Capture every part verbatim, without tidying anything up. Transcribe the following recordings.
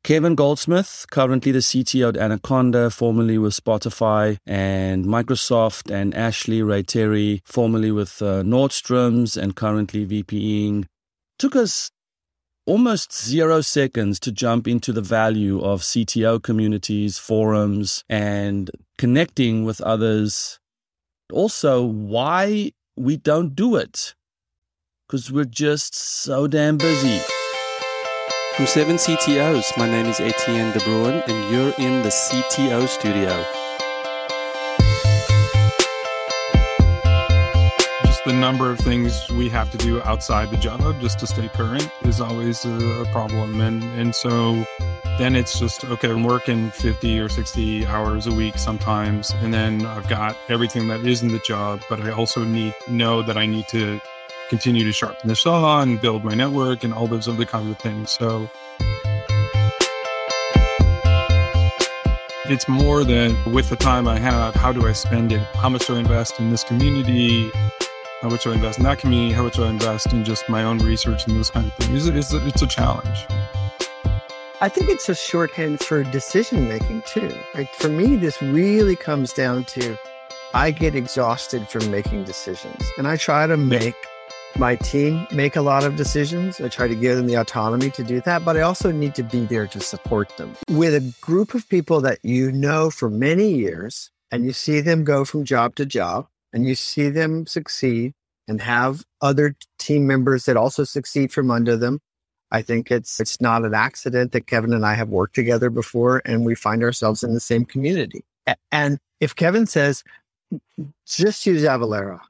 Kevin Goldsmith, currently the C T O at Anaconda, formerly with Spotify and Microsoft, and Ashley Ray Terry, formerly with uh, Nordstrom's and currently VPing. Took us almost zero seconds to jump into the value of C T O communities, forums, and connecting with others. Also, why we don't do it. Because we're just so damn busy. From Seven C T Os, my name is Etienne De Bruin, and you're in the C T O studio. Just the number of things we have to do outside the job just to stay current is always a problem. And, and so then it's just, okay, I'm working fifty or sixty hours a week sometimes, and then I've got everything that is in the job, but I also need know that I need to continue to sharpen the saw and build my network and all those other kinds of things. So it's more than with the time I have, how do I spend it? How much do I invest in this community? How much do I invest in that community? How much do I invest in just my own research and those kinds of things? It's a, it's a challenge. I think it's a shorthand for decision making too. Like for me, this really comes down to I get exhausted from making decisions, and I try to make my team make a lot of decisions. I try to give them the autonomy to do that, but I also need to be there to support them. With a group of people that you know for many years, and you see them go from job to job, and you see them succeed and have other team members that also succeed from under them, I think it's it's not an accident that Kevin and I have worked together before, and we find ourselves in the same community. And if Kevin says, just use Avalara,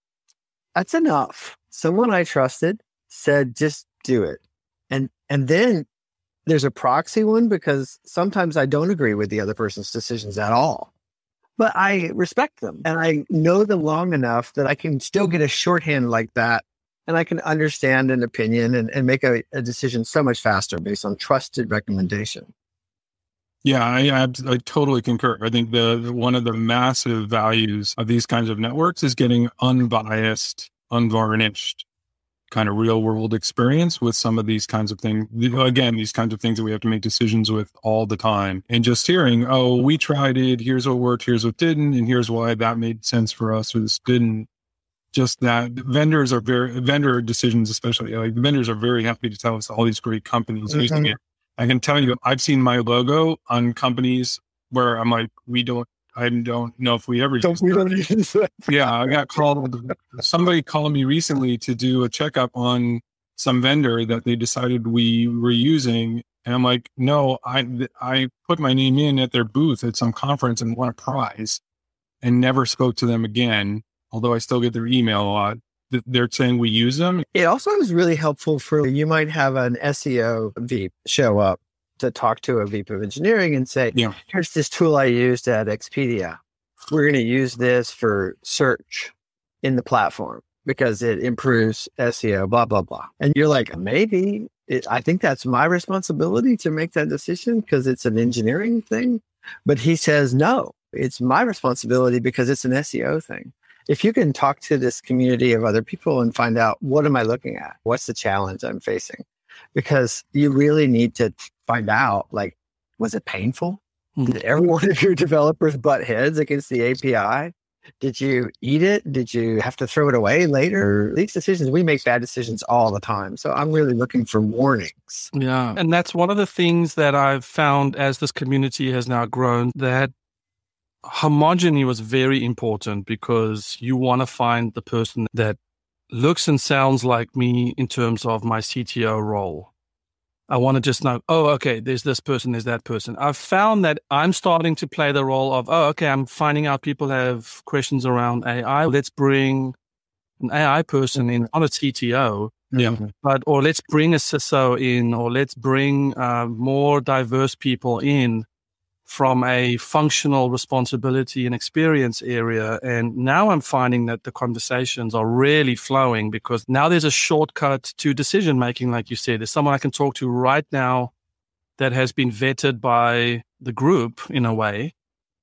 that's enough. Someone I trusted said, just do it. And and then there's a proxy one, because sometimes I don't agree with the other person's decisions at all. But I respect them, and I know them long enough that I can still get a shorthand like that, and I can understand an opinion and, and make a, a decision so much faster based on trusted recommendation. Yeah, I, I, I totally concur. I think the one of the massive values of these kinds of networks is getting unbiased, unvarnished kind of real world experience with some of these kinds of things. Again, these kinds of things that we have to make decisions with all the time. And just hearing, oh, we tried it, here's what worked, here's what didn't, and here's why that made sense for us or this didn't. Just that vendors are very, vendor decisions especially, like vendors are very happy to tell us all these great companies mm-hmm. using it. I can tell you, I've seen my logo on companies where I'm like, we don't, I don't know if we ever don't, we don't use that. Yeah, I got called, somebody called me recently to do a checkup on some vendor that they decided we were using. And I'm like, no, I, I put my name in at their booth at some conference and won a prize and never spoke to them again. Although I still get their email a lot. They're saying we use them. It also is really helpful for, you might have an S E O V P show up to talk to a V P of engineering and say, yeah. here's this tool I used at Expedia. We're going to use this for search in the platform because it improves S E O, blah, blah, blah. And you're like, maybe it, I think that's my responsibility to make that decision because it's an engineering thing. But he says, no, it's my responsibility because it's an S E O thing. If you can talk to this community of other people and find out, what am I looking at? What's the challenge I'm facing? Because you really need to find out, like, was it painful? Mm-hmm. Did every one of your developers butt heads against the A P I? Did you eat it? Did you have to throw it away later? These decisions, we make bad decisions all the time. So I'm really looking for warnings. Yeah. And that's one of the things that I've found as this community has now grown, that homogeny was very important, because you want to find the person that looks and sounds like me in terms of my C T O role. I want to just know, oh, okay, there's this person, there's that person. I've found that I'm starting to play the role of, oh, okay, I'm finding out people have questions around A I. Let's bring an A I person in, not a C T O, yeah, but, or let's bring a C I S O in, or let's bring uh, more diverse people in from a functional responsibility and experience area. And now I'm finding that the conversations are really flowing, because now there's a shortcut to decision making. Like you said, there's someone I can talk to right now that has been vetted by the group in a way.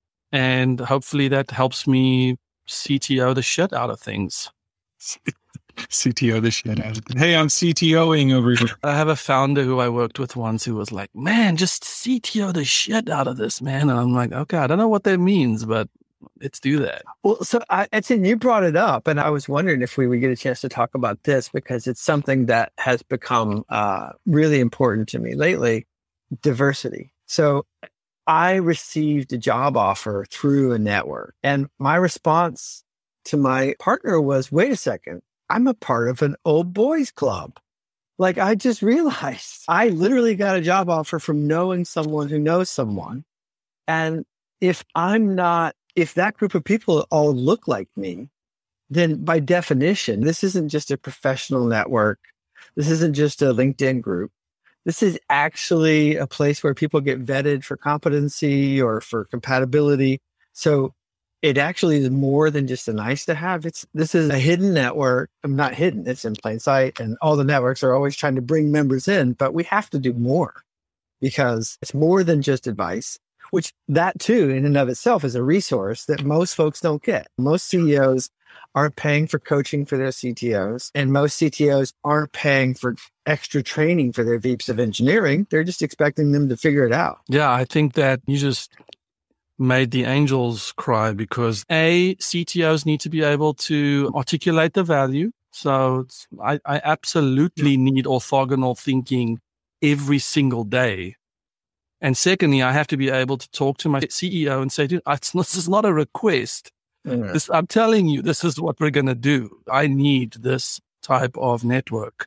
And hopefully that helps me C T O the shit out of things. C T O the shit out of it. Hey, I'm CTOing over here. I have a founder who I worked with once who was like, man, just C T O the shit out of this, man. And I'm like, okay, I don't know what that means, but let's do that. Well, so I, Etienne, you brought it up, and I was wondering if we would get a chance to talk about this because it's something that has become uh, really important to me lately, diversity. So I received a job offer through a network, and my response to my partner was, wait a second, I'm a part of an old boys club. Like, I just realized I literally got a job offer from knowing someone who knows someone. And if I'm not, if that group of people all look like me, then by definition, this isn't just a professional network. This isn't just a LinkedIn group. This is actually a place where people get vetted for competency or for compatibility. So it actually is more than just a nice to have. It's, this is a hidden network. I'm not hidden. It's in plain sight. And all the networks are always trying to bring members in, but we have to do more because it's more than just advice, which that too in and of itself is a resource that most folks don't get. Most C E Os aren't paying for coaching for their C T Os, and most C T Os aren't paying for extra training for their V Ps of engineering. They're just expecting them to figure it out. Yeah, I think that you just made the angels cry because A, C T Os need to be able to articulate the value. So it's, I, I absolutely need orthogonal thinking every single day. And secondly, I have to be able to talk to my C E O and say, dude, this is not a request. Mm-hmm. This, I'm telling you, this is what we're going to do. I need this type of network.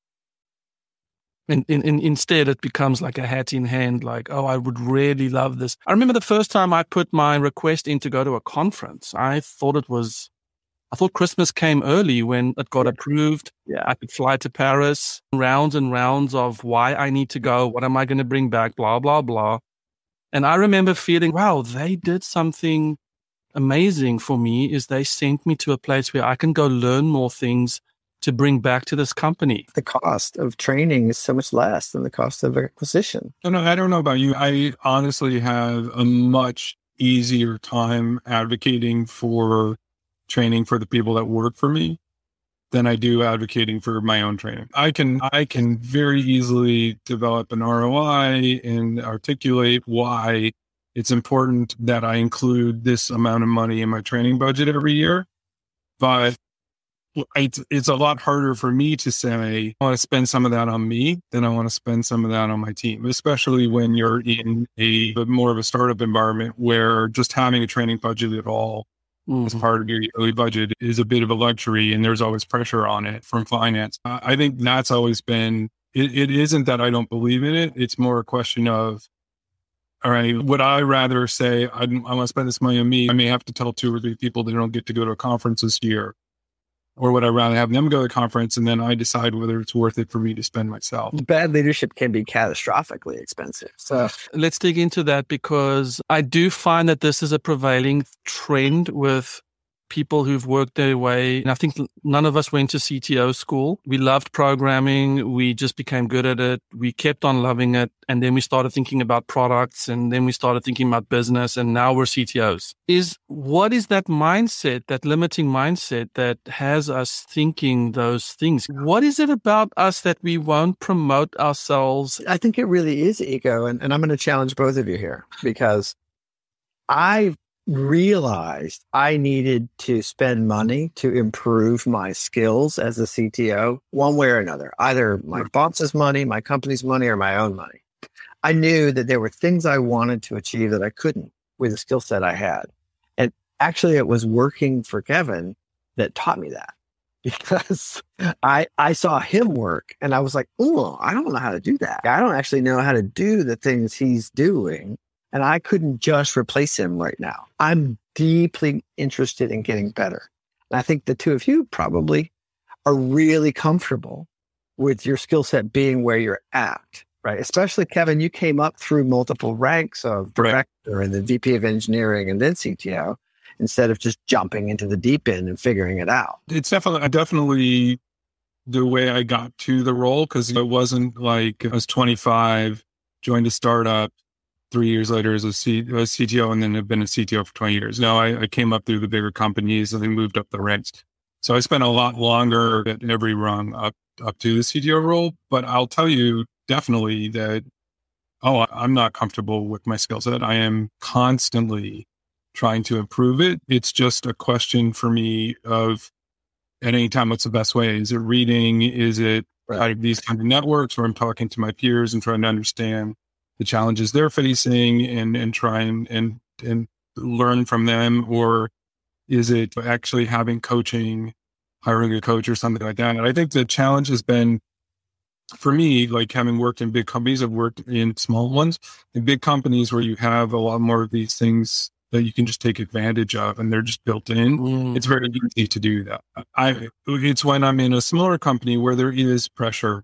And in, in, instead, it becomes like a hat in hand, like, oh, I would really love this. I remember the first time I put my request in to go to a conference, I thought it was, I thought Christmas came early when it got approved. Yeah, I could fly to Paris, rounds and rounds of why I need to go, what am I going to bring back, blah, blah, blah. And I remember feeling, wow, they did something amazing for me is they sent me to a place where I can go learn more things to bring back to this company. The cost of training is so much less than the cost of acquisition. I don't know, I don't know about you. I honestly have a much easier time advocating for training for the people that work for me than I do advocating for my own training. I can I can very easily develop an R O I and articulate why it's important that I include this amount of money in my training budget every year. But it's, it's a lot harder for me to say, I want to spend some of that on me than I want to spend some of that on my team, especially when you're in a more of a startup environment where just having a training budget at all mm-hmm. as part of your yearly budget is a bit of a luxury, and there's always pressure on it from finance. I think that's always been, it, it isn't that I don't believe in it. It's more a question of, all right, would I rather say, I, I want to spend this money on me? I may have to tell two or three people they don't get to go to a conference this year. Or would I rather have them go to the conference and then I decide whether it's worth it for me to spend myself? Bad leadership can be catastrophically expensive. So let's dig into that because I do find that this is a prevailing trend with people who've worked their way. And I think none of us went to C T O school. We loved programming. We just became good at it. We kept on loving it. And then we started thinking about products, and then we started thinking about business, and now we're C T Os. Is what is that mindset, that limiting mindset that has us thinking those things? What is it about us that we won't promote ourselves? I think it really is ego. And, and I'm going to challenge both of you here because I realized I needed to spend money to improve my skills as a C T O one way or another, either my boss's money, my company's money, or my own money. I knew that there were things I wanted to achieve that I couldn't with the skill set I had. And actually it was working for Kevin that taught me that because I, I saw him work and I was like, oh, I don't know how to do that. I don't actually know how to do the things he's doing. And I couldn't just replace him right now. I'm deeply interested in getting better. And I think the two of you probably are really comfortable with your skill set being where you're at, right? Especially Kevin, you came up through multiple ranks of director right. and then V P of engineering and then C T O instead of just jumping into the deep end and figuring it out. It's definitely, definitely the way I got to the role because it wasn't like I was twenty-five, joined a startup, three years later as a, C, a C T O, and then have been a C T O for twenty years. No, I, I came up through the bigger companies and then moved up the ranks. So I spent a lot longer at every rung up, up to the C T O role, but I'll tell you definitely that, oh, I'm not comfortable with my skill set. I am constantly trying to improve it. It's just a question for me of at any time, what's the best way? Is it reading? Is it right. out of these kind of networks where I'm talking to my peers and trying to understand the challenges they're facing and, and try and, and, and learn from them? Or is it actually having coaching, hiring a coach or something like that? And I think the challenge has been, for me, like having worked in big companies, I've worked in small ones, in big companies where you have a lot more of these things that you can just take advantage of and they're just built in. Mm. It's very easy to do that. I, it's when I'm in a smaller company where there is pressure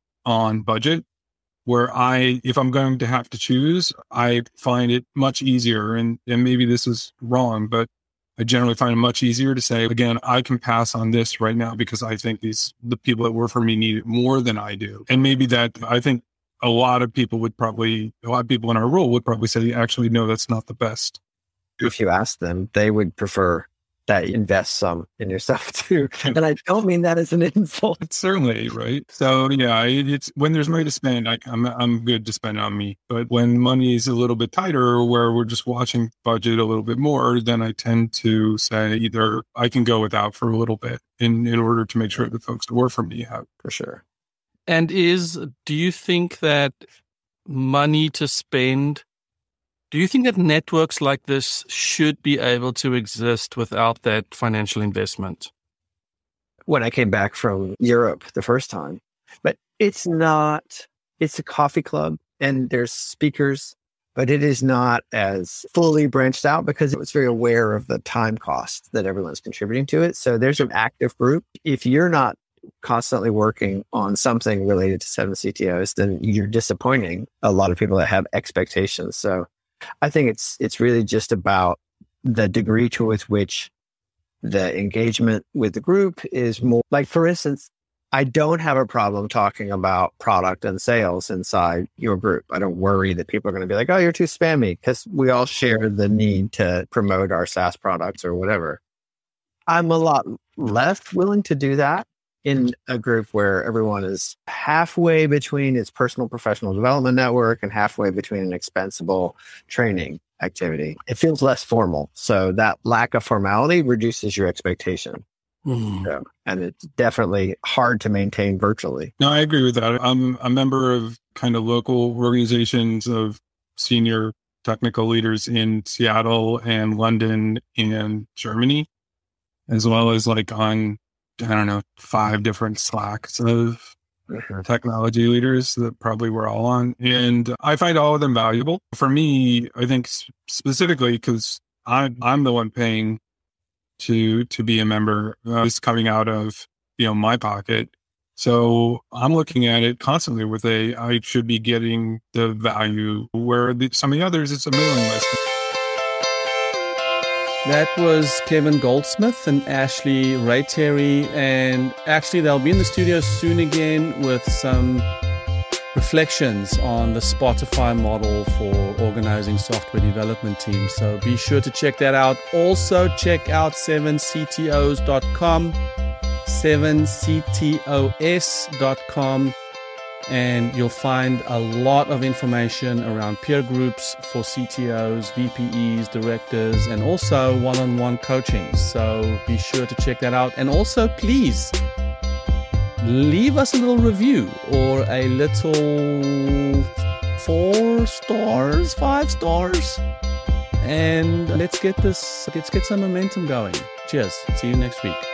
on budget, where I, if I'm going to have to choose, I find it much easier. And, and maybe this is wrong, but I generally find it much easier to say, again, I can pass on this right now because I think these, the people that work for me need it more than I do. And maybe that, I think a lot of people would probably, a lot of people in our role would probably say, actually, no, that's not the best. If you ask them, they would prefer that you invest some in yourself too. And I don't mean that as an insult. Certainly, right? So yeah, it's when there's money to spend, I, I'm I'm good to spend on me. But when money is a little bit tighter, where we're just watching budget a little bit more, then I tend to say either I can go without for a little bit in, in order to make sure the folks that work for me have. For sure. And is, do you think that money to spend, do you think that networks like this should be able to exist without that financial investment? When I came back from Europe the first time, but it's not, it's a coffee club and there's speakers, but it is not as fully branched out because it was very aware of the time cost that everyone's contributing to it. So there's an active group. If you're not constantly working on something related to seven C T Os, then you're disappointing a lot of people that have expectations. So I think it's it's really just about the degree to with which the engagement with the group is more. Like, for instance, I don't have a problem talking about product and sales inside your group. I don't worry that people are going to be like, oh, you're too spammy, because we all share the need to promote our SaaS products or whatever. I'm a lot less willing to do that in a group where everyone is halfway between its personal professional development network and halfway between an expensible training activity. It feels less formal. So that lack of formality reduces your expectation. Mm. So, and it's definitely hard to maintain virtually. No, I agree with that. I'm a member of kind of local organizations of senior technical leaders in Seattle and London and Germany, as well as like on I don't know, five different Slacks of mm-hmm. technology leaders that probably we're all on. And I find all of them valuable. For me, I think specifically because I'm, I'm the one paying to to be a member. Uh, it's coming out of, you know, my pocket. So I'm looking at it constantly with a, I should be getting the value, where the, some of the others, it's a mailing list. That was Kevin Goldsmith and Ashley Ray-Terry, and actually they'll be in the studio soon again with some reflections on the Spotify model for organizing software development teams. So be sure to check that out. Also check out seven C T Os dot com, seven C T O S dot com. And you'll find a lot of information around peer groups for C T Os, V P Es, directors, and also one-on-one coaching. So be sure to check that out. And also, please leave us a little review or a little four stars, five stars. And let's get this, let's get some momentum going. Cheers. See you next week.